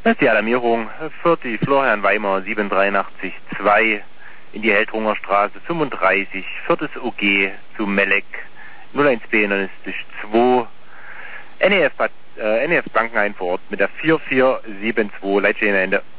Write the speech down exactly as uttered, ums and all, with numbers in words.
Das ist die Alarmierung für die Florian Weimer sieben drei acht zwei in die Heldrunger Straße fünfunddreißig, viertes O G zu Melek null eins B neun zwei, N E F, äh, N E F Blankenhain vor Ort mit der vier vier sieben zwei, Leitstelle Ende.